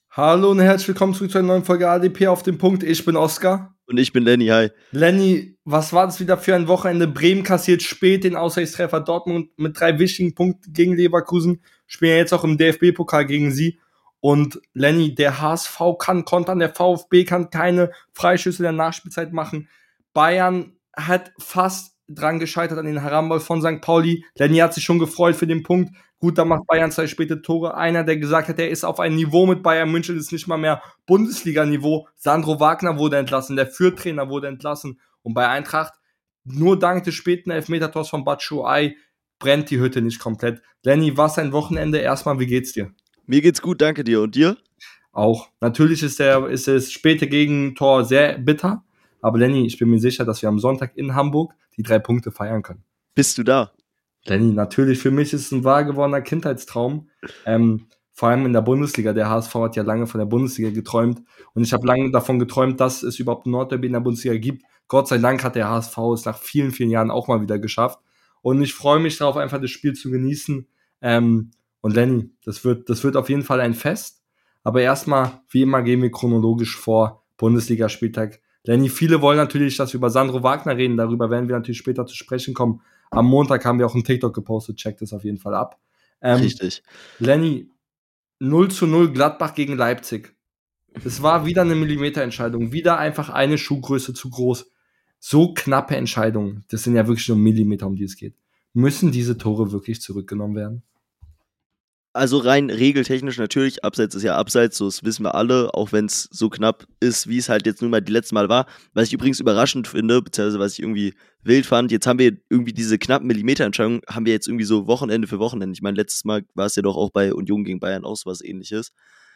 Hallo und herzlich willkommen zurück zu einer neuen Folge ADP auf den Punkt. Ich bin Oskar. Und ich bin Lenny, hi. Lenny, was war das wieder für ein Wochenende? Bremen kassiert spät den Ausgleichstreffer, Dortmund mit 3 wichtigen Punkten gegen Leverkusen, spielen ja jetzt auch im DFB-Pokal gegen sie. Und Lenny, der HSV kann kontern, der VfB kann keine Freischüsse der Nachspielzeit machen. Bayern hat fast dran gescheitert an den Heramball von St. Pauli. Lenny hat sich schon gefreut für den Punkt. Gut, da macht Bayern 2 späte Tore. Einer, der gesagt hat, er ist auf ein Niveau mit Bayern München, ist nicht mal mehr Bundesliga-Niveau. Sandro Wagner wurde entlassen, der Fürth-Trainer wurde entlassen. Und bei Eintracht, nur dank des späten Elfmetertors von Batshuayi, brennt die Hütte nicht komplett. Lenny, was ein Wochenende. Erstmal, wie geht's dir? Mir geht's gut, danke dir. Und dir? Auch. Natürlich ist das späte Gegentor sehr bitter. Aber Lenny, ich bin mir sicher, dass wir am Sonntag in Hamburg die 3 Punkte feiern können. Bist du da? Lenny, natürlich, für mich ist es ein wahr gewordener Kindheitstraum. Vor allem in der Bundesliga. Der HSV hat ja lange von der Bundesliga geträumt. Und ich habe lange davon geträumt, dass es überhaupt ein Nordderby in der Bundesliga gibt. Gott sei Dank hat der HSV es nach vielen, vielen Jahren auch mal wieder geschafft. Und ich freue mich darauf, einfach das Spiel zu genießen. Und Lenny, das wird auf jeden Fall ein Fest. Aber erstmal, wie immer, gehen wir chronologisch vor. Bundesligaspieltag. Lenny, viele wollen natürlich, dass wir über Sandro Wagner reden. Darüber werden wir natürlich später zu sprechen kommen. Am Montag haben wir auch einen TikTok gepostet. Checkt das auf jeden Fall ab. Richtig. Lenny, 0:0 Gladbach gegen Leipzig. Es war wieder eine Millimeterentscheidung. Wieder einfach eine Schuhgröße zu groß. So knappe Entscheidungen. Das sind ja wirklich nur Millimeter, um die es geht. Müssen diese Tore wirklich zurückgenommen werden? Also rein regeltechnisch natürlich, Abseits ist ja Abseits, so das wissen wir alle, auch wenn es so knapp ist, wie es halt jetzt nun mal die letzten Mal war. Was ich übrigens überraschend finde, beziehungsweise was ich irgendwie wild fand, jetzt haben wir irgendwie diese knappen Millimeterentscheidung, haben wir jetzt irgendwie so Wochenende für Wochenende. Ich meine, letztes Mal war es ja doch auch bei Union gegen Bayern auch so was Ähnliches.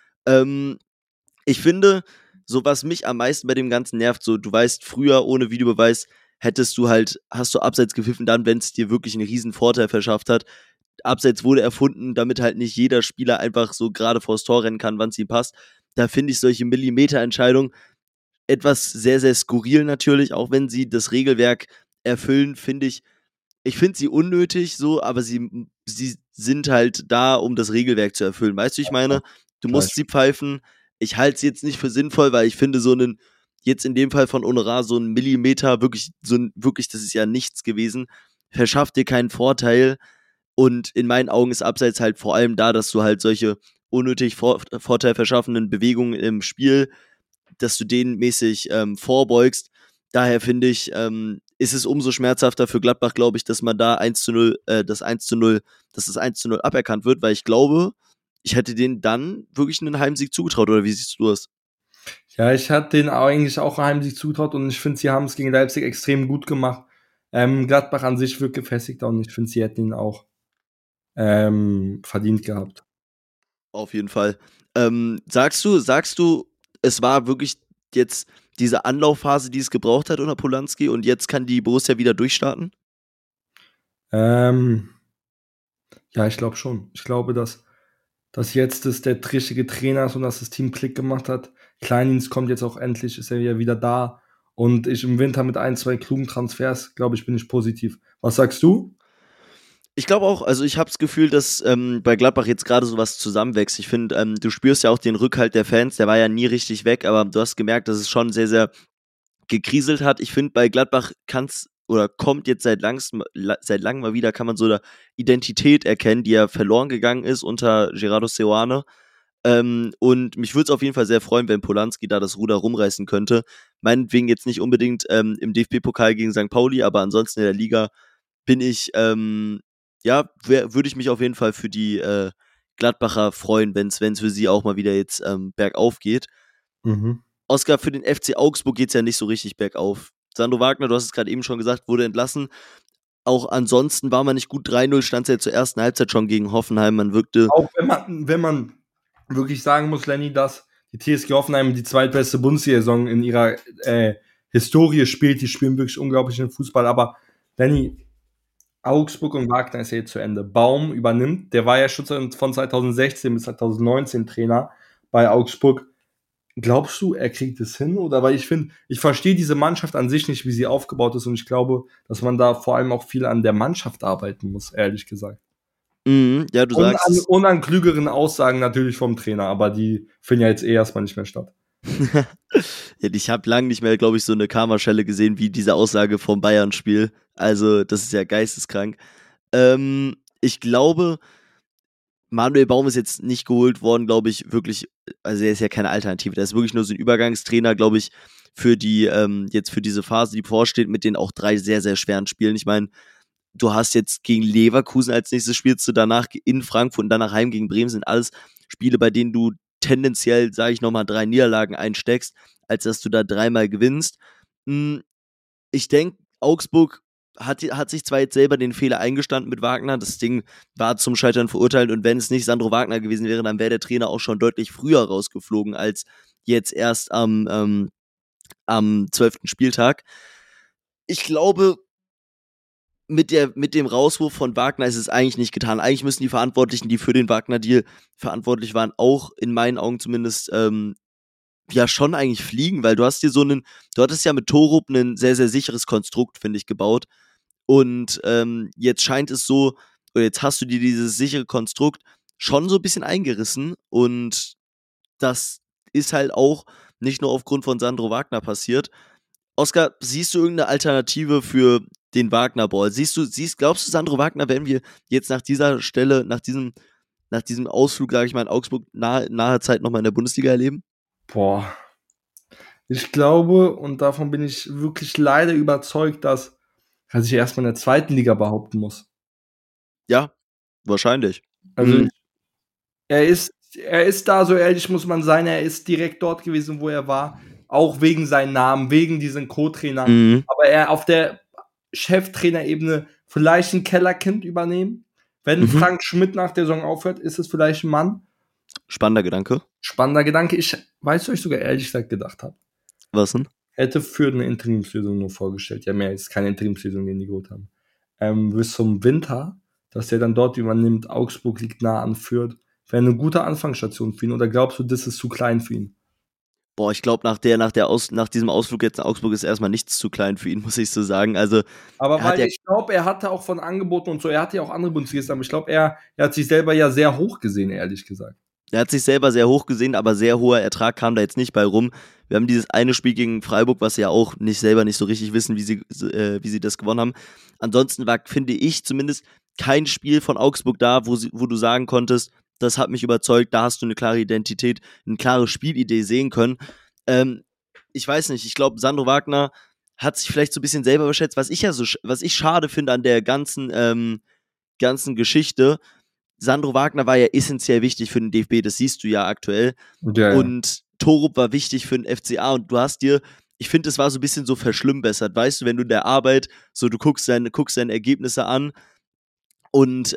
Ich finde, so was mich am meisten bei dem Ganzen nervt, so du weißt, früher ohne Videobeweis hast du Abseits gepfiffen, dann, wenn es dir wirklich einen riesen Vorteil verschafft hat. Abseits wurde erfunden, damit halt nicht jeder Spieler einfach so gerade vors Tor rennen kann, wann es ihm passt. Da finde ich solche Millimeterentscheidungen etwas sehr, sehr skurril natürlich, auch wenn sie das Regelwerk erfüllen, ich finde sie unnötig so, aber sie sind halt da, um das Regelwerk zu erfüllen. Weißt du, ich meine, du musst sie pfeifen. Ich halte sie jetzt nicht für sinnvoll, weil ich finde jetzt in dem Fall von Honorar, so ein Millimeter, wirklich, das ist ja nichts gewesen, verschafft dir keinen Vorteil. Und in meinen Augen ist Abseits halt vor allem da, dass du halt solche unnötig Vorteil verschaffenden Bewegungen im Spiel, dass du denen mäßig vorbeugst. Daher finde ich, ist es umso schmerzhafter für Gladbach, glaube ich, dass man da 1:0, dass das 1:0 aberkannt wird, weil ich glaube, ich hätte denen dann wirklich einen Heimsieg zugetraut, oder wie siehst du das? Ja, ich hatte denen eigentlich auch heimlich zutraut und ich finde, sie haben es gegen Leipzig extrem gut gemacht. Gladbach an sich wird gefestigter und ich finde, sie hätten ihn auch verdient gehabt. Auf jeden Fall. Sagst du, es war wirklich jetzt diese Anlaufphase, die es gebraucht hat unter Polanski und jetzt kann die Borussia wieder durchstarten? Ähm, ja, ich glaube schon. Ich glaube, dass jetzt das der richtige Trainer ist und dass das Team Klick gemacht hat. Kleindienst kommt jetzt auch endlich, ist er ja wieder da. Und ich im Winter mit 1, 2 klugen Transfers, glaube ich, bin ich positiv. Was sagst du? Ich glaube auch, also ich habe das Gefühl, dass bei Gladbach jetzt gerade sowas zusammenwächst. Ich finde, du spürst ja auch den Rückhalt der Fans, der war ja nie richtig weg, aber du hast gemerkt, dass es schon sehr, sehr gekriselt hat. Ich finde, bei Gladbach kann's oder kommt jetzt seit langem mal wieder, kann man so eine Identität erkennen, die ja verloren gegangen ist unter Gerardo Seoane. Und mich würde es auf jeden Fall sehr freuen, wenn Polanski da das Ruder rumreißen könnte. Meinetwegen jetzt nicht unbedingt im DFB-Pokal gegen St. Pauli, aber ansonsten in der Liga bin ich, würde ich mich auf jeden Fall für die Gladbacher freuen, wenn es für sie auch mal wieder jetzt bergauf geht. Mhm. Oscar, für den FC Augsburg geht es ja nicht so richtig bergauf. Sandro Wagner, du hast es gerade eben schon gesagt, wurde entlassen. Auch ansonsten war man nicht gut. 3:0 stand es ja zur ersten Halbzeit schon gegen Hoffenheim. Man wirkte. Auch wenn man wirklich sagen muss, Lenny, dass die TSG Hoffenheim die zweitbeste Bundesliga-Saison in ihrer Historie spielt. Die spielen wirklich unglaublichen Fußball. Aber Lenny, Augsburg und Wagner ist ja jetzt zu Ende. Baum übernimmt. Der war ja schon von 2016 bis 2019 Trainer bei Augsburg. Glaubst du, er kriegt es hin? Oder weil ich verstehe diese Mannschaft an sich nicht, wie sie aufgebaut ist. Und ich glaube, dass man da vor allem auch viel an der Mannschaft arbeiten muss, ehrlich gesagt. Ja, du Und sagst an, es. und an klügeren Aussagen natürlich vom Trainer, aber die finden ja jetzt erstmal nicht mehr statt. Ja, ich habe lange nicht mehr, glaube ich, so eine Karma-Schelle gesehen wie diese Aussage vom Bayern-Spiel. Also, das ist ja geisteskrank. Ich glaube, Manuel Baum ist jetzt nicht geholt worden, glaube ich, wirklich, also er ist ja keine Alternative. Der ist wirklich nur so ein Übergangstrainer, glaube ich, für die, jetzt für diese Phase, die bevorsteht, mit den auch 3 sehr, sehr schweren Spielen. Ich meine, du hast jetzt gegen Leverkusen als nächstes spielst du, danach in Frankfurt und danach heim gegen Bremen, sind alles Spiele, bei denen du tendenziell, sage ich nochmal, 3 Niederlagen einsteckst, als dass du da 3-mal gewinnst. Hm, Ich denke, Augsburg hat sich zwar jetzt selber den Fehler eingestanden mit Wagner, das Ding war zum Scheitern verurteilt und wenn es nicht Sandro Wagner gewesen wäre, dann wäre der Trainer auch schon deutlich früher rausgeflogen als jetzt erst am 12. Spieltag. Ich glaube, mit dem Rauswurf von Wagner ist es eigentlich nicht getan. Eigentlich müssen die Verantwortlichen, die für den Wagner-Deal verantwortlich waren, auch in meinen Augen zumindest ja schon eigentlich fliegen, weil du hattest ja mit Torup ein sehr, sehr sicheres Konstrukt, finde ich, gebaut. Und jetzt scheint es so, oder jetzt hast du dir dieses sichere Konstrukt schon so ein bisschen eingerissen und das ist halt auch nicht nur aufgrund von Sandro Wagner passiert. Oskar, siehst du irgendeine Alternative für den Wagner-Ball? Glaubst du, Sandro Wagner, wenn wir jetzt nach dieser Stelle, nach diesem Ausflug, sage ich mal, in Augsburg nahe Zeit nochmal in der Bundesliga erleben? Boah. Ich glaube, und davon bin ich wirklich leider überzeugt, dass er sich erstmal in der zweiten Liga behaupten muss. Ja, wahrscheinlich. Also Mhm. er ist da, so ehrlich muss man sein, er ist direkt dort gewesen, wo er war, auch wegen seinem Namen, wegen diesen Co-Trainern. Mhm. Aber er auf der Cheftrainerebene vielleicht ein Kellerkind übernehmen. Wenn Mhm. Frank Schmidt nach der Saison aufhört, ist es vielleicht ein Mann. Spannender Gedanke. Spannender Gedanke. Ich weiß, was ich sogar ehrlich gesagt gedacht habe. Was denn? Hätte für eine Interimslösung nur vorgestellt. Ja, mehr ist keine Interimslösung, den die geholt haben. Bis zum Winter, dass der dann dort übernimmt. Augsburg liegt nah an Fürth. Wäre eine gute Anfangsstation für ihn. Oder glaubst du, das ist zu klein für ihn? Boah, ich glaube, nach diesem Ausflug jetzt in Augsburg ist erstmal nichts zu klein für ihn, muss ich so sagen. Also, Aber er hat weil ja, ich glaube, er hatte auch von Angeboten und so, er hatte ja auch andere Bundesligisten, aber ich glaube, er hat sich selber ja sehr hoch gesehen, ehrlich gesagt. er hat sich selber sehr hoch gesehen, aber sehr hoher Ertrag kam da jetzt nicht bei rum. Wir haben dieses eine Spiel gegen Freiburg, was sie ja auch selber nicht so richtig wissen, wie sie das gewonnen haben. Ansonsten war, finde ich zumindest, kein Spiel von Augsburg da, wo du sagen konntest, das hat mich überzeugt, da hast du eine klare Identität, eine klare Spielidee sehen können. Ähm, Ich weiß nicht, ich glaube, Sandro Wagner hat sich vielleicht so ein bisschen selber überschätzt, was ich schade finde an der ganzen Geschichte. Sandro Wagner war ja essentiell wichtig für den DFB, das siehst du ja aktuell. Ja, ja. Und Torup war wichtig für den FCA und ich finde, es war so ein bisschen so verschlimmbessert, weißt du, wenn du in der Arbeit, so du guckst deine Ergebnisse an und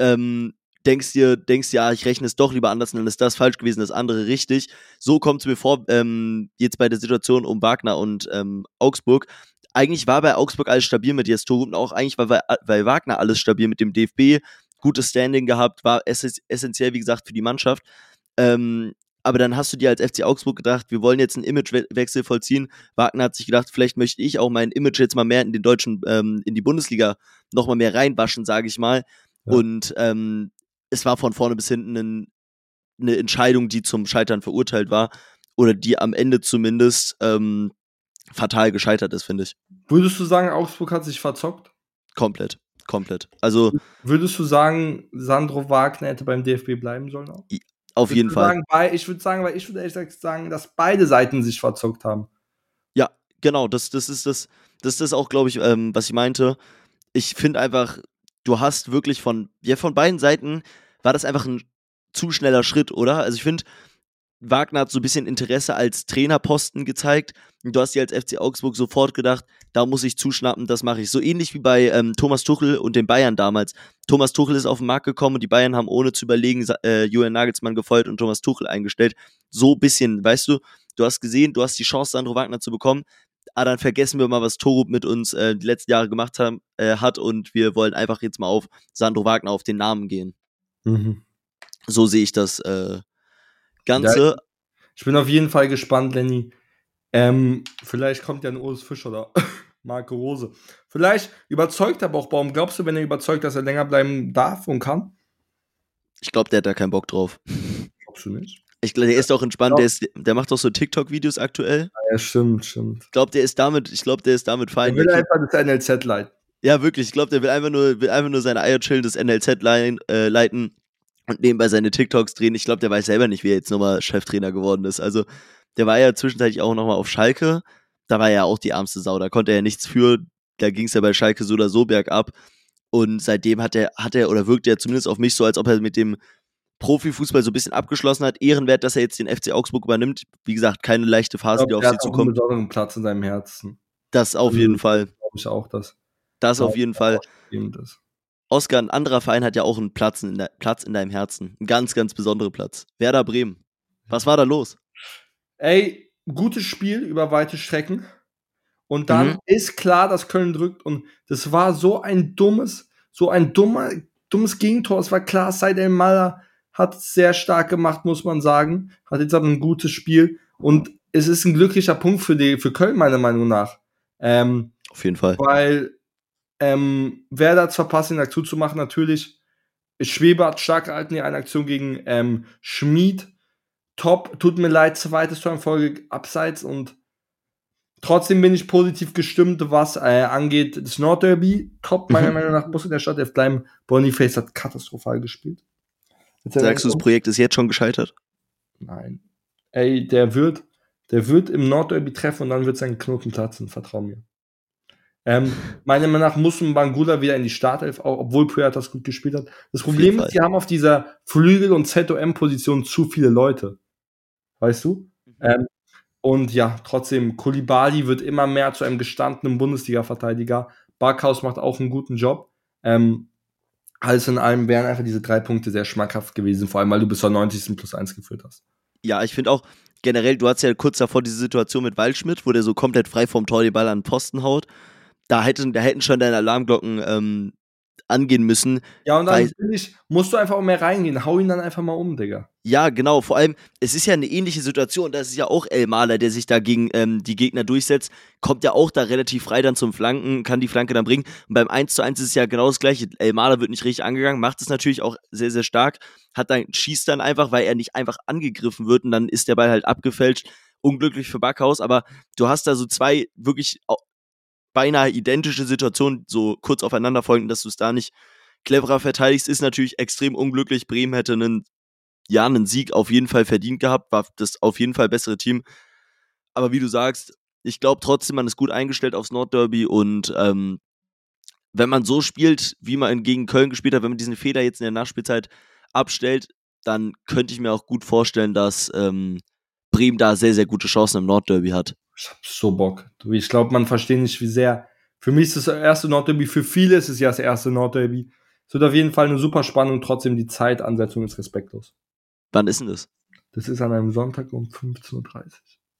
denkst, ja, ich rechne es doch lieber anders, dann ist das falsch gewesen, das andere richtig. So kommt es mir vor, jetzt bei der Situation um Wagner und Augsburg. Eigentlich war bei Augsburg alles stabil mit Jes Torup und auch eigentlich war bei Wagner alles stabil mit dem DFB, gutes Standing gehabt, war essentiell, wie gesagt, für die Mannschaft. Ähm, aber dann hast du dir als FC Augsburg gedacht, wir wollen jetzt einen Imagewechsel vollziehen. Wagner hat sich gedacht, vielleicht möchte ich auch mein Image jetzt mal mehr in den deutschen, in die Bundesliga noch mal mehr reinwaschen, sage ich mal. Ja. Und es war von vorne bis hinten eine Entscheidung, die zum Scheitern verurteilt war oder die am Ende zumindest fatal gescheitert ist, finde ich. Würdest du sagen, Augsburg hat sich verzockt? Komplett, komplett. Also Würdest du sagen, Sandro Wagner hätte beim DFB bleiben sollen auch? auf jeden Fall. Ich würde sagen, weil ich würde ehrlich gesagt sagen, dass beide Seiten sich verzockt haben. Ja, genau, das ist das auch, glaube ich, was ich meinte. Ich finde einfach, du hast wirklich von beiden Seiten war das einfach ein zu schneller Schritt, oder? Also ich finde, Wagner hat so ein bisschen Interesse als Trainerposten gezeigt und du hast dir als FC Augsburg sofort gedacht, da muss ich zuschnappen, das mache ich. So ähnlich wie bei Thomas Tuchel und den Bayern damals. Thomas Tuchel ist auf den Markt gekommen und die Bayern haben ohne zu überlegen Julian Nagelsmann gefeuert und Thomas Tuchel eingestellt. So ein bisschen, weißt du hast gesehen, du hast die Chance, Sandro Wagner zu bekommen, aber dann vergessen wir mal, was Torup mit uns die letzten Jahre hat und wir wollen einfach jetzt mal auf Sandro Wagner auf den Namen gehen. Mhm. So sehe ich das Ja, Ganze. ich bin auf jeden Fall gespannt, Lenny. Vielleicht kommt ja ein Urs Fisch oder Marco Rose. Vielleicht überzeugt aber auch Baum. Glaubst du, wenn er überzeugt, dass er länger bleiben darf und kann? Ich glaube, der hat da keinen Bock drauf. Glaubst du nicht? Ich glaube, der ist auch entspannt, Ja. der macht doch so TikTok-Videos aktuell. Ja, stimmt. Ich glaube, der ist damit Er fein. will einfach das NLZ leiten. Ja, wirklich, ich glaube, der will einfach nur seine Eier chillen, das NLZ leiten und nebenbei seine TikToks drehen. Ich glaube, der weiß selber nicht, wie er jetzt nochmal Cheftrainer geworden ist. Also, der war ja zwischenzeitlich auch nochmal auf Schalke. Da war er ja auch die ärmste Sau. Da konnte er ja nichts für. Da ging es ja bei Schalke so oder so bergab. Und seitdem hat er oder wirkt er zumindest auf mich so, als ob er mit dem Profifußball so ein bisschen abgeschlossen hat. Ehrenwert, dass er jetzt den FC Augsburg übernimmt. Wie gesagt, keine leichte Ich Phase, glaube, die auf der sie hat auch einen zukommt. besonderen Platz in seinem Herzen. Das auf Also, jeden Fall. glaube ich auch, dass Das da auf jeden Fall. ist. Oskar, ein anderer Verein hat ja auch einen Platz in deinem Herzen. Einen ganz, ganz besonderen Platz. Werder Bremen. Was war da los? Ey, gutes Spiel über weite Strecken. Und dann ist klar, dass Köln drückt. Und das war so ein dummes Gegentor. Es war klar, Said El-Mala hat es sehr stark gemacht, muss man sagen. Hat jetzt aber ein gutes Spiel. Und es ist ein glücklicher Punkt für Köln, meiner Meinung nach. Auf jeden Fall. Weil Werder hat es verpasst, den Aktion zu machen. Natürlich, Schwebe hat stark gehalten, die eine Aktion gegen Schmid. Top, tut mir leid, zweites Tor in Folge abseits und trotzdem bin ich positiv gestimmt, was angeht das Nordderby. Top, meiner Meinung nach, muss in der Startelf bleiben. Boniface hat katastrophal gespielt. Sagst du, das Projekt ist jetzt schon gescheitert? Nein. Ey, der wird im Nordderby treffen und dann wird sein Knoten platzen, vertrau mir. Meiner Meinung nach muss ein Bangula wieder in die Startelf, obwohl Puertas gut gespielt hat. Das Problem ist, die haben auf dieser Flügel- und ZOM-Position zu viele Leute. Weißt du? Und ja, trotzdem, Koulibaly wird immer mehr zu einem gestandenen Bundesliga-Verteidiger. Backhaus macht auch einen guten Job. Alles in allem wären einfach diese 3 Punkte sehr schmackhaft gewesen, vor allem, weil du bis zur 90. +1 geführt hast. Ja, ich finde auch, generell, du hattest ja kurz davor diese Situation mit Waldschmidt, wo der so komplett frei vom Tor den Ball an den Posten haut. Da hätten schon deine Alarmglocken angehen müssen. Ja, und dann musst du einfach auch mehr reingehen. Hau ihn dann einfach mal um, Digga. Ja, genau. Vor allem, es ist ja eine ähnliche Situation. Das ist ja auch El-Mala, der sich da gegen die Gegner durchsetzt. Kommt ja auch da relativ frei dann zum Flanken, kann die Flanke dann bringen. Und beim 1:1 ist es ja genau das Gleiche. El-Mala wird nicht richtig angegangen, macht es natürlich auch sehr, sehr stark. Schießt dann einfach, weil er nicht einfach angegriffen wird und dann ist der Ball halt abgefälscht. Unglücklich für Backhaus, aber du hast da so zwei wirklich beinahe identische Situationen so kurz aufeinander folgen, dass du es da nicht cleverer verteidigst, ist natürlich extrem unglücklich. Bremen hätte einen Sieg auf jeden Fall verdient gehabt, war das auf jeden Fall bessere Team. Aber wie du sagst, ich glaube trotzdem, man ist gut eingestellt aufs Nordderby und wenn man so spielt, wie man gegen Köln gespielt hat, wenn man diesen Fehler jetzt in der Nachspielzeit abstellt, dann könnte ich mir auch gut vorstellen, dass Bremen da sehr, sehr gute Chancen im Nordderby hat. Ich hab so Bock. Ich glaube, man versteht nicht, wie sehr. Für mich ist das erste Nordderby, für viele ist es ja das erste Nordderby. Es wird auf jeden Fall eine super Spannung, trotzdem die Zeitansetzung ist respektlos. Wann ist denn das? Das ist an einem Sonntag um 15:30 Uhr.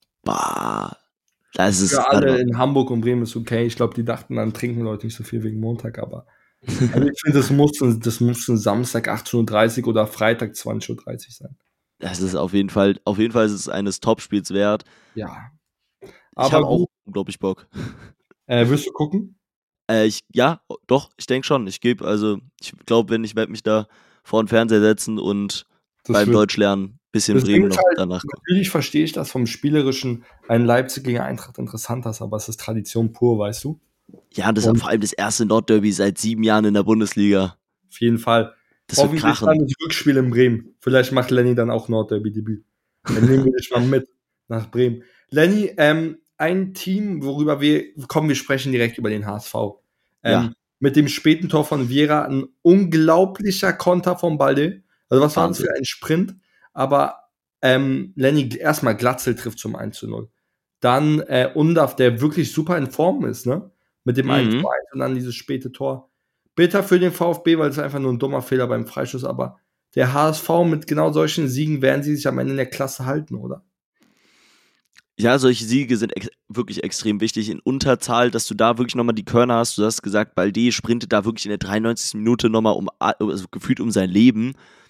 Bah, das ist. Für alle in Hamburg und Bremen ist okay. Ich glaube, die dachten, dann trinken Leute nicht so viel wegen Montag, aber also ich finde, das muss ein Samstag 18:30 Uhr oder Freitag 20:30 Uhr sein. Das ist auf jeden Fall ist es eines Topspiels wert. Ja. Ich habe auch unglaublich Bock. Wirst du gucken? Ja, doch, ich denke schon. Ich glaube, ich werde mich da vor den Fernseher setzen und beim Deutsch lernen bisschen Bremen noch danach gucken. Natürlich verstehe ich das vom Spielerischen, ein Leipzig gegen Eintracht interessanter ist, aber es ist Tradition pur, weißt du? Ja, das ist vor allem das erste Nordderby seit 7 Jahren in der Bundesliga. Auf jeden Fall. Das wird krachen. Dann das Rückspiel in Bremen. Vielleicht macht Lenny dann auch Nordderby-Debüt. Dann nehmen wir dich mal mit nach Bremen. Lenny, ein Team, worüber wir sprechen direkt über den HSV. Ja. Mit dem späten Tor von Viera, ein unglaublicher Konter von Balde. Also was war das für ein Sprint? Aber Lenny, erstmal Glatzel trifft zum 1:0. Dann Undav, der wirklich super in Form ist, ne? Mit dem 1:1 und dann dieses späte Tor. Bitter für den VfB, weil es einfach nur ein dummer Fehler beim Freischuss, aber der HSV mit genau solchen Siegen werden sie sich am Ende in der Klasse halten, oder? Ja, solche Siege sind wirklich extrem wichtig in Unterzahl, dass du da wirklich nochmal die Körner hast. Du hast gesagt, Balde sprintet da wirklich in der 93. Minute nochmal also gefühlt um sein Leben.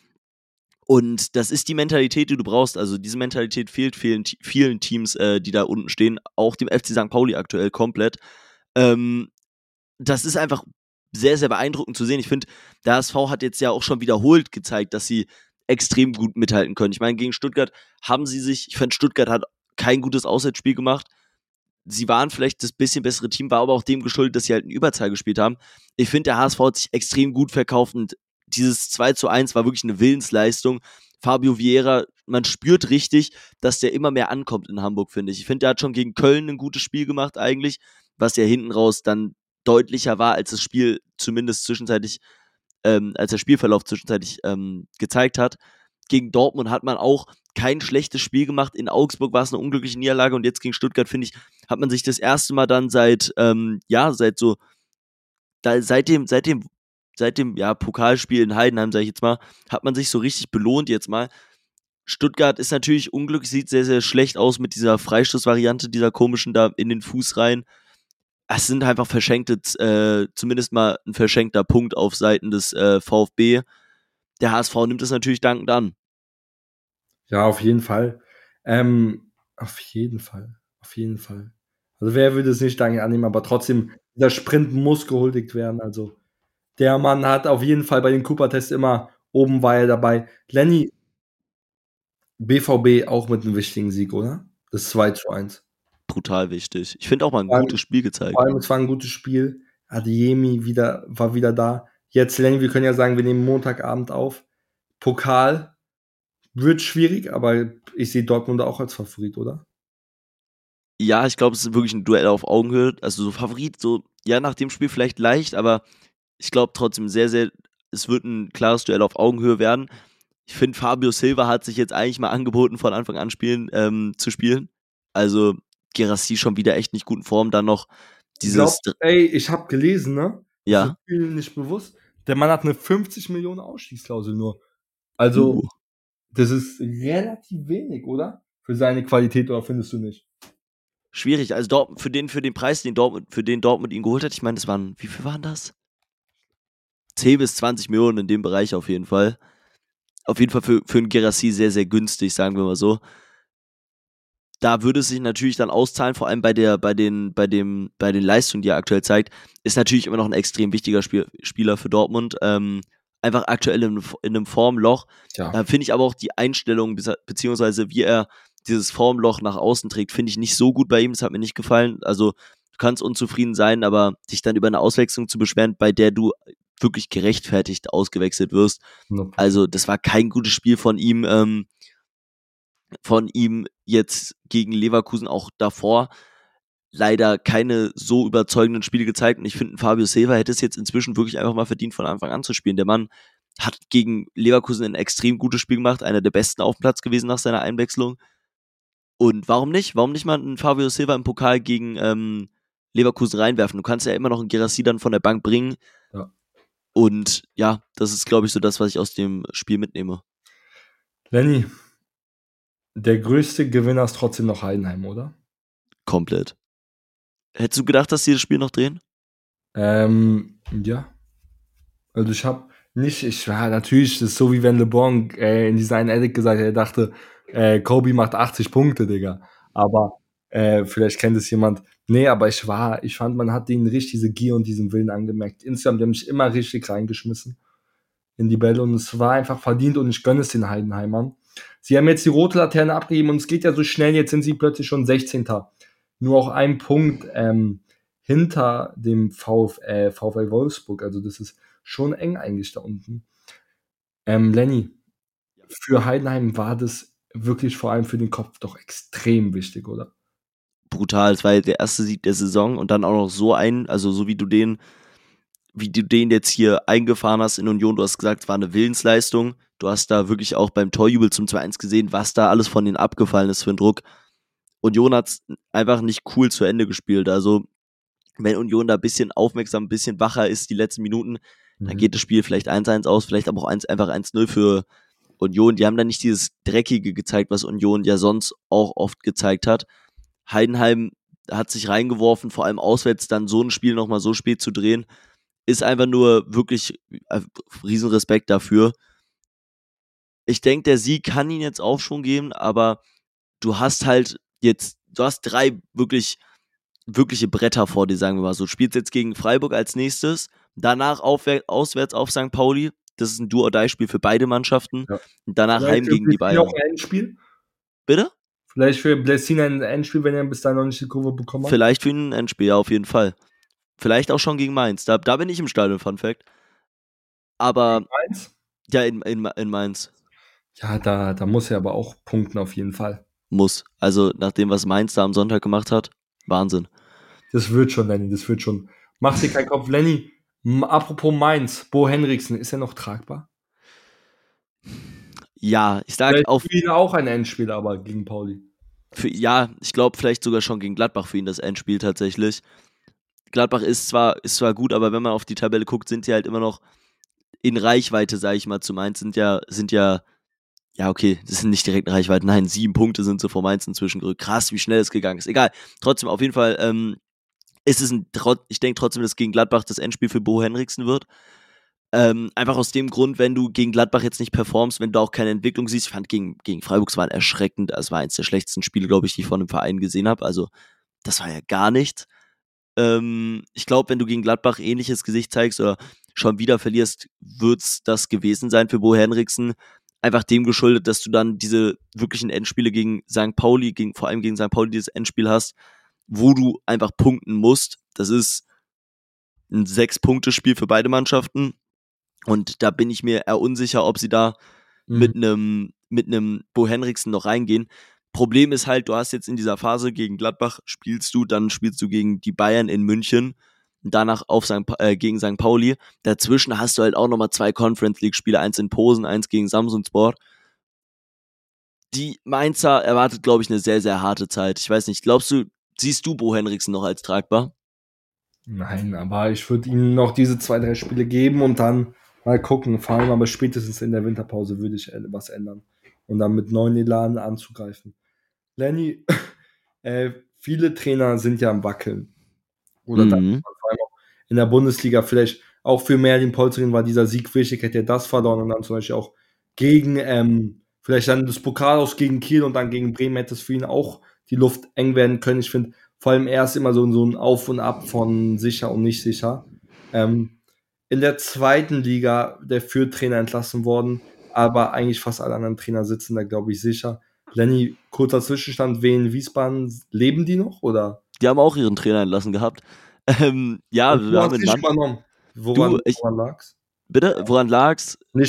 Und das ist die Mentalität, die du brauchst. Also diese Mentalität fehlt vielen Teams, die da unten stehen. Auch dem FC St. Pauli aktuell komplett. Das ist einfach sehr, sehr beeindruckend zu sehen. Ich finde, der HSV hat jetzt ja auch schon wiederholt gezeigt, dass sie extrem gut mithalten können. Ich meine, gegen Stuttgart ich fand, Stuttgart hat kein gutes Auswärtsspiel gemacht. Sie waren vielleicht das bisschen bessere Team, war aber auch dem geschuldet, dass sie halt in Überzahl gespielt haben. Ich finde, der HSV hat sich extrem gut verkauft und dieses 2:1 war wirklich eine Willensleistung. Fabio Vieira, man spürt richtig, dass der immer mehr ankommt in Hamburg, finde ich. Ich finde, der hat schon gegen Köln ein gutes Spiel gemacht eigentlich, was ja hinten raus dann deutlicher war, als das Spiel zumindest zwischenzeitlich, als der Spielverlauf zwischenzeitlich gezeigt hat. Gegen Dortmund hat man auch kein schlechtes Spiel gemacht. In Augsburg war es eine unglückliche Niederlage und jetzt gegen Stuttgart, finde ich, hat man sich das erste Mal dann seit dem Pokalspiel in Heidenheim, sage ich jetzt mal, hat man sich so richtig belohnt jetzt mal. Stuttgart ist natürlich unglücklich, sieht sehr, sehr schlecht aus mit dieser Freistoßvariante, dieser komischen da in den Fuß rein. Es sind einfach zumindest mal ein verschenkter Punkt auf Seiten des VfB. Der HSV nimmt es natürlich dankend an. Ja, auf jeden Fall. Auf jeden Fall. Auf jeden Fall. Also wer würde es nicht dankend annehmen, aber trotzdem, der Sprint muss gehuldigt werden. Also der Mann hat auf jeden Fall bei den Cooper-Tests immer oben war er dabei. Lenny, BVB auch mit einem wichtigen Sieg, oder? Das 2:1. Brutal wichtig. Ich finde auch mal ein Vor allem, gutes Spiel vor gezeigt. allem, es war ein gutes Spiel. Adeyemi war wieder da. Jetzt, Lenny, wir können ja sagen, wir nehmen Montagabend auf. Pokal wird schwierig, aber ich sehe Dortmund auch als Favorit, oder? Ja, ich glaube, es ist wirklich ein Duell auf Augenhöhe. Also so Favorit, so, ja, nach dem Spiel vielleicht leicht, aber ich glaube trotzdem sehr, sehr, es wird ein klares Duell auf Augenhöhe werden. Ich finde, Fabio Silva hat sich jetzt eigentlich mal angeboten, von Anfang an zu spielen. Also Guirassy schon wieder echt nicht gut in Form. Dann noch dieses, Ich habe gelesen, ne? Das ist ja, vielen nicht bewusst. Der Mann hat eine 50 Millionen Ausstiegsklausel nur. Also, das ist relativ wenig, oder? Für seine Qualität, oder findest du nicht? schwierig. Also für den Preis, für den Dortmund ihn geholt hat, ich meine, wie viel waren das? 10 bis 20 Millionen in dem Bereich auf jeden Fall. Auf jeden Fall für einen Guirassy sehr, sehr günstig, sagen wir mal so. Da würde es sich natürlich dann auszahlen, vor allem bei den Leistungen, die er aktuell zeigt, ist natürlich immer noch ein extrem wichtiger Spieler für Dortmund. Einfach aktuell in einem Formloch. Ja. Da finde ich aber auch die Einstellung, beziehungsweise wie er dieses Formloch nach außen trägt, finde ich nicht so gut bei ihm. Das hat mir nicht gefallen. Also, du kannst unzufrieden sein, aber dich dann über eine Auswechslung zu beschweren, bei der du wirklich gerechtfertigt ausgewechselt wirst. Also, das war kein gutes Spiel von ihm jetzt gegen Leverkusen, auch davor leider keine so überzeugenden Spiele gezeigt und ich finde, Fabio Silva hätte es jetzt inzwischen wirklich einfach mal verdient, von Anfang an zu spielen. Der Mann hat gegen Leverkusen ein extrem gutes Spiel gemacht, einer der besten auf dem Platz gewesen nach seiner Einwechslung. Und warum nicht? Warum nicht mal einen Fabio Silva im Pokal gegen Leverkusen reinwerfen? Du kannst ja immer noch einen Guirassy dann von der Bank bringen. Ja. Und ja, das ist, glaube ich, so das, was ich aus dem Spiel mitnehme. Lenny, der größte Gewinner ist trotzdem noch Heidenheim, oder? Komplett. Hättest du gedacht, dass sie das Spiel noch drehen? Ja. Also ich war natürlich, das ist so wie wenn LeBron in dieser Edit gesagt hätte, er dachte, Kobe macht 80 Punkte, Digga. Aber vielleicht kennt es jemand. Nee, aber ich fand, man hat denen richtig diese Gier und diesen Willen angemerkt. Insgesamt, die haben mich immer richtig reingeschmissen in die Bälle und es war einfach verdient und ich gönne es den Heidenheimern. Sie haben jetzt die rote Laterne abgegeben und es geht ja so schnell, jetzt sind sie plötzlich schon 16. Nur auch ein Punkt hinter dem VfL Wolfsburg. Also das ist schon eng eigentlich da unten. Lenny, für Heidenheim war das wirklich vor allem für den Kopf doch extrem wichtig, oder? Brutal. Es war ja der erste Sieg der Saison und dann auch noch also so wie du den jetzt hier eingefahren hast in Union, du hast gesagt, es war eine Willensleistung. Du hast da wirklich auch beim Torjubel zum 2:1 gesehen, was da alles von denen abgefallen ist für einen Druck. Union hat es einfach nicht cool zu Ende gespielt. Also, wenn Union da ein bisschen aufmerksam, ein bisschen wacher ist die letzten Minuten, dann geht das Spiel vielleicht 1:1 aus, vielleicht aber auch einfach 1:0 für Union. Die haben da nicht dieses Dreckige gezeigt, was Union ja sonst auch oft gezeigt hat. Heidenheim hat sich reingeworfen, vor allem auswärts dann so ein Spiel nochmal so spät zu drehen, ist einfach nur wirklich riesen Respekt dafür. Ich denke, der Sieg kann ihnen jetzt Aufschwung geben, aber du hast 3 wirkliche Bretter vor dir, sagen wir mal so. Du spielst jetzt gegen Freiburg als nächstes, Danach auswärts auf St. Pauli. Das ist ein Do-or-Die-Spiel für beide Mannschaften. Ja. Und danach Vielleicht heim gegen die Blessing auch Bayern. ein Endspiel? Bitte? Vielleicht für Blessing ein Endspiel, wenn er bis dahin noch nicht die Kurve bekommen hat? Vielleicht für ihn ein Endspiel, ja, auf jeden Fall. Vielleicht auch schon gegen Mainz. Da bin ich im Stadion, Fun Fact. Aber, Mainz? ja, in Mainz. Ja, da muss er aber auch punkten auf jeden Fall. Muss. Also, nach dem, was Mainz da am Sonntag gemacht hat, Wahnsinn. Das wird schon, Lenny, das wird schon. Mach dir keinen Kopf. Lenny, apropos Mainz, Bo Henriksen, ist er noch tragbar? Ja, ich sag Vielleicht auf. für ihn auch ein Endspiel, aber gegen Pauli. Ja, ich glaube vielleicht sogar schon gegen Gladbach für ihn das Endspiel tatsächlich. Gladbach ist zwar gut, aber wenn man auf die Tabelle guckt, sind die halt immer noch in Reichweite, sage ich mal, zu Mainz. Sind ja, okay, das sind nicht direkt in Reichweite. Nein, 7 Punkte sind so vor Mainz inzwischen gerückt. Krass, wie schnell es gegangen ist. Egal. Trotzdem, auf jeden Fall, ich denke trotzdem, dass gegen Gladbach das Endspiel für Bo Henriksen wird. Einfach aus dem Grund, wenn du gegen Gladbach jetzt nicht performst, wenn du auch keine Entwicklung siehst. Ich fand, gegen Freiburg waren erschreckend. Es war eins der schlechtesten Spiele, glaube ich, die ich von dem Verein gesehen habe. Also, das war ja gar nichts. Ich glaube, wenn du gegen Gladbach ähnliches Gesicht zeigst oder schon wieder verlierst, wird's das gewesen sein für Bo Henriksen. Einfach dem geschuldet, dass du dann diese wirklichen Endspiele gegen St. Pauli, vor allem gegen St. Pauli dieses Endspiel hast, wo du einfach punkten musst. Das ist ein 6-Punkte-Spiel für beide Mannschaften. Und da bin ich mir eher unsicher, ob sie da mit einem Bo Henriksen noch reingehen. Problem ist halt, du hast jetzt in dieser Phase gegen Gladbach dann spielst du gegen die Bayern in München, danach gegen St. Pauli. Dazwischen hast du halt auch nochmal 2 Conference League Spiele, eins in Posen, eins gegen Samsunspor. Die Mainzer erwartet, glaube ich, eine sehr, sehr harte Zeit. Ich weiß nicht, siehst du Bo Henriksen noch als tragbar? Nein, aber ich würde ihm noch diese 2, 3 Spiele geben und dann mal gucken. Vor allem aber spätestens in der Winterpause würde ich was ändern. Und dann mit neuen Elan anzugreifen. Lenny, viele Trainer sind ja am Wackeln. Oder vor allem auch in der Bundesliga vielleicht auch für Merlin Polzering war dieser Sieg wichtig, hätte er das verloren und dann zum Beispiel auch gegen, vielleicht dann das Pokal aus gegen Kiel und dann gegen Bremen hätte es für ihn auch die Luft eng werden können. Ich finde, vor allem er ist immer so ein Auf und Ab von sicher und nicht sicher. In der zweiten Liga der Fürth-Trainer entlassen worden, aber eigentlich fast alle anderen Trainer sitzen da, glaube ich, sicher. Lenny, kurzer Zwischenstand, Wien, Wiesbaden, leben die noch, oder? Die haben auch ihren Trainer entlassen gehabt. Ja, Und wir du haben hast einen dich Mann. übernommen. Woran lag's? Bitte? Woran lag's? Nicht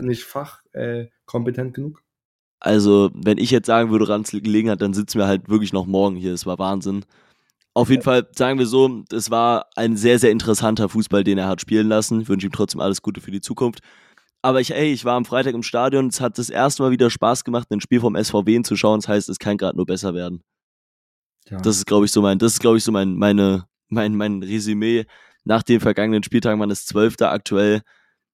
kompetent genug? Also, wenn ich jetzt sagen würde, woran es gelegen hat, dann sitzen wir halt wirklich noch morgen hier. Es war Wahnsinn. Auf jeden Fall, sagen wir so, es war ein sehr, sehr interessanter Fußball, den er hat spielen lassen. Ich wünsche ihm trotzdem alles Gute für die Zukunft. Aber ich war am Freitag im Stadion. Es hat das erste Mal wieder Spaß gemacht, ein Spiel vom SV Wien zu schauen. Das heißt, es kann gerade nur besser werden. Ja. Das ist, glaube ich, so mein Resümee. Nach den vergangenen Spieltagen waren es 12. aktuell.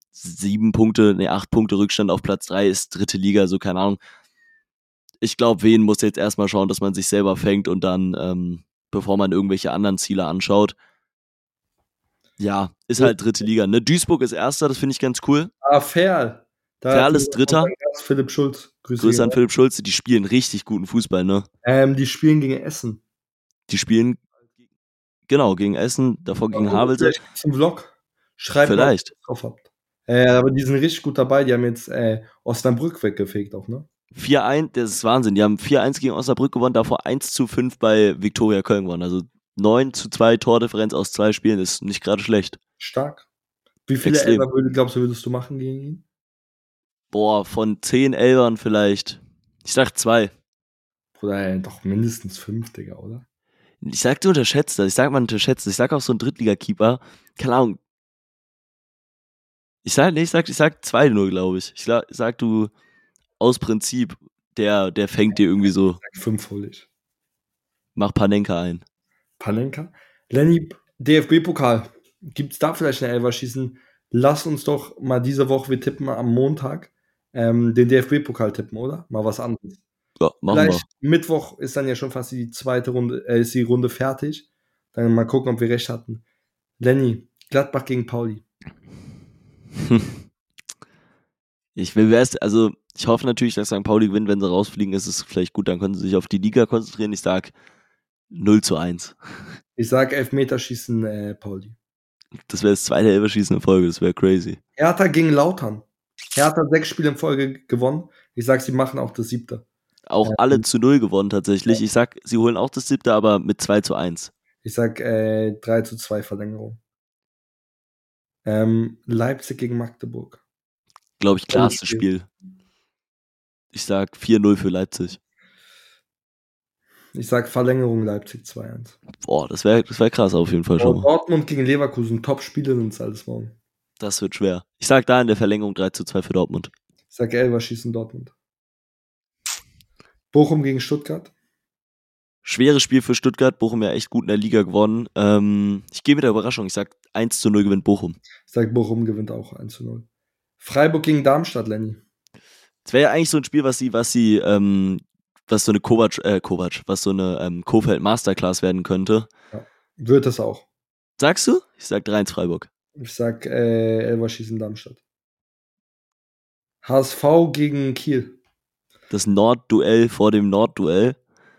8 Punkte Rückstand auf Platz 3 ist 3. Liga, so keine Ahnung. Ich glaube, Wien muss jetzt erstmal schauen, dass man sich selber fängt und dann, bevor man irgendwelche anderen Ziele anschaut. Ja, ist halt 3. Liga, ne? Duisburg ist Erster, das finde ich ganz cool. Ferl. Ferl ist Dritter. Philipp Schulz. Grüße an Philipp Schulz, die spielen richtig guten Fußball, ne? Die spielen gegen Essen. Die spielen, genau, gegen Essen, davor gegen Havelse. Vielleicht gibt's einen Vlog. Schreibt vielleicht. mal, was ihr drauf habt. Aber die sind richtig gut dabei. Die haben jetzt Osnabrück weggefegt auch, ne? 4-1, das ist Wahnsinn. Die haben 4-1 gegen Osnabrück gewonnen, davor 1-5 bei Viktoria Köln gewonnen. Also 9-2 Tordifferenz aus 2 Spielen ist nicht gerade schlecht. Stark. Wie viele Elfer glaubst du, würdest du machen gegen ihn? Boah, von 10 Elfern vielleicht. Ich sag 2. Bruder, doch mindestens 5, Digga, oder? Ich sag, du unterschätzt das. Ich sag, man unterschätzt das. Ich sag auch so ein Drittliga-Keeper. Keine Ahnung. Ich sag 2-0, glaube ich. Ich sag, du aus Prinzip, der fängt dir irgendwie so. Ich sag 5 hol ich. Mach Panenka ein. Panenka? Lenny, DFB-Pokal. Gibt's da vielleicht eine Elferschießen? Lass uns doch mal diese Woche, wir tippen am Montag, den DFB-Pokal tippen, oder? Mal was anderes. Ja, machen Vielleicht wir. Mittwoch ist dann ja schon fast die zweite Runde, ist die Runde fertig. Dann mal gucken, ob wir recht hatten. Lenny, Gladbach gegen Pauli. Ich hoffe natürlich, dass St. Pauli gewinnt, wenn sie rausfliegen, ist es vielleicht gut, dann können sie sich auf die Liga konzentrieren. Ich sag 0-1. Ich sag Elfmeterschießen Pauli. Das wäre das zweite Elferschießen in Folge, das wäre crazy. Hertha gegen Lautern. Hertha 6 Spiele in Folge gewonnen. Ich sag, sie machen auch das 7. Auch alle zu 0 gewonnen tatsächlich. Ich sag, sie holen auch das 7., aber mit 2:1. Ich sag 3:2 Verlängerung. Leipzig gegen Magdeburg. Glaube ich, klarstes Spiel. Ich sag 4:0 für Leipzig. Ich sag Verlängerung Leipzig 2:1. Boah, das wär krass auf jeden Fall schon mal. Dortmund gegen Leverkusen, Top-Spiele sind es alles morgen. Das wird schwer. Ich sag da in der Verlängerung 3:2 für Dortmund. Ich sag Elferschießen Dortmund. Bochum gegen Stuttgart. Schweres Spiel für Stuttgart. Bochum ja echt gut in der Liga gewonnen. Ich gehe mit der Überraschung. Ich sag 1:0 gewinnt Bochum. Ich sag Bochum gewinnt auch 1:0. Freiburg gegen Darmstadt, Lenny. Das wäre ja eigentlich so ein Spiel, was so eine was so eine Kofeld Masterclass werden könnte. Ja, wird es auch. Sagst du? Ich sag 3:1 Freiburg. Ich sag Elferschießen Darmstadt. HSV gegen Kiel. Das Nordduell vor dem Nordduell.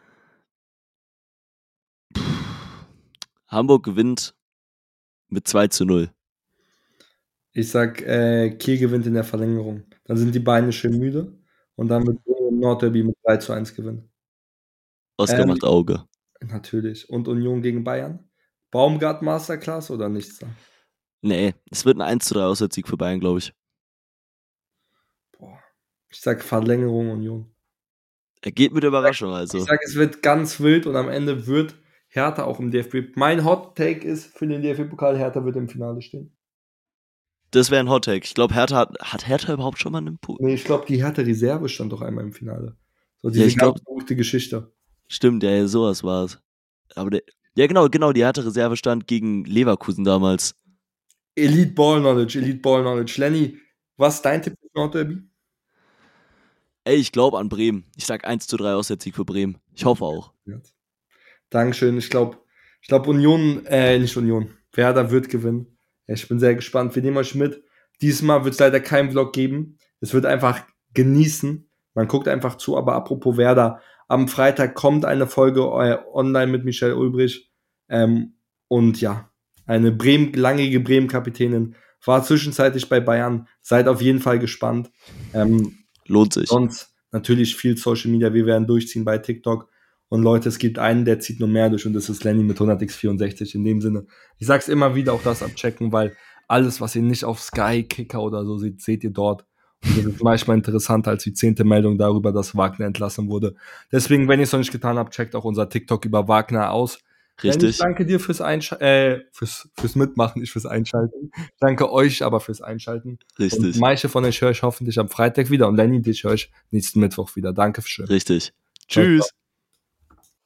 Hamburg gewinnt mit 2:0. Ich sag, Kiel gewinnt in der Verlängerung. Dann sind die Beine schön müde und dann wird Nordderby mit 3:1 gewinnen. Oscar macht Auge. Natürlich. Und Union gegen Bayern? Baumgart Masterclass oder nichts da? Nee, es wird ein 1:3 Auswärtssieg für Bayern, glaube ich. Boah. Ich sag Verlängerung Union. Er geht mit Überraschung, also. Ich sag, es wird ganz wild und am Ende wird Hertha auch im DFB. Mein Hot Take ist für den DFB-Pokal, Hertha wird im Finale stehen. Das wäre ein Hot Take. Ich glaube, hat Hertha überhaupt schon mal einen Pool? Nee, ich glaube, die Hertha-Reserve stand doch einmal im Finale. So Ja, diese ganz gute Geschichte. Stimmt, ja, sowas war es. Aber genau, die Hertha-Reserve stand gegen Leverkusen damals. Elite Ball Knowledge. Lenny, was ist dein Tipp für Nordderby? Ey, ich glaube an Bremen. Ich sag 1:3 Auswärtssieg für Bremen. Ich hoffe auch. Dankeschön. Ich glaube Union, nicht Union. Werder wird gewinnen. Ich bin sehr gespannt. Wir nehmen euch mit. Diesmal wird es leider keinen Vlog geben. Es wird einfach genießen. Man guckt einfach zu. Aber apropos Werder, am Freitag kommt eine Folge online mit Michelle Ulbrich. Und ja, eine langjährige Bremen-Kapitänin war zwischenzeitlich bei Bayern. Seid auf jeden Fall gespannt. Lohnt sich. Sonst natürlich viel Social Media. Wir werden durchziehen bei TikTok. Und Leute, es gibt einen, der zieht nur mehr durch und das ist Lenny mit 100x64. In dem Sinne, ich sag's immer wieder, auch das abchecken, weil alles, was ihr nicht auf Sky, Kicker oder so seht ihr dort. Und das ist manchmal interessanter als die 10. Meldung darüber, dass Wagner entlassen wurde. Deswegen, wenn ihr es noch nicht getan habt, checkt auch unser TikTok über Wagner aus. Richtig. Ich danke dir fürs Mitmachen, nicht fürs Einschalten. Danke euch aber fürs Einschalten. Richtig. Und manche von euch höre ich hoffentlich am Freitag wieder und Lenny, dich höre ich nächsten Mittwoch wieder. Dankeschön. Richtig. Tschüss.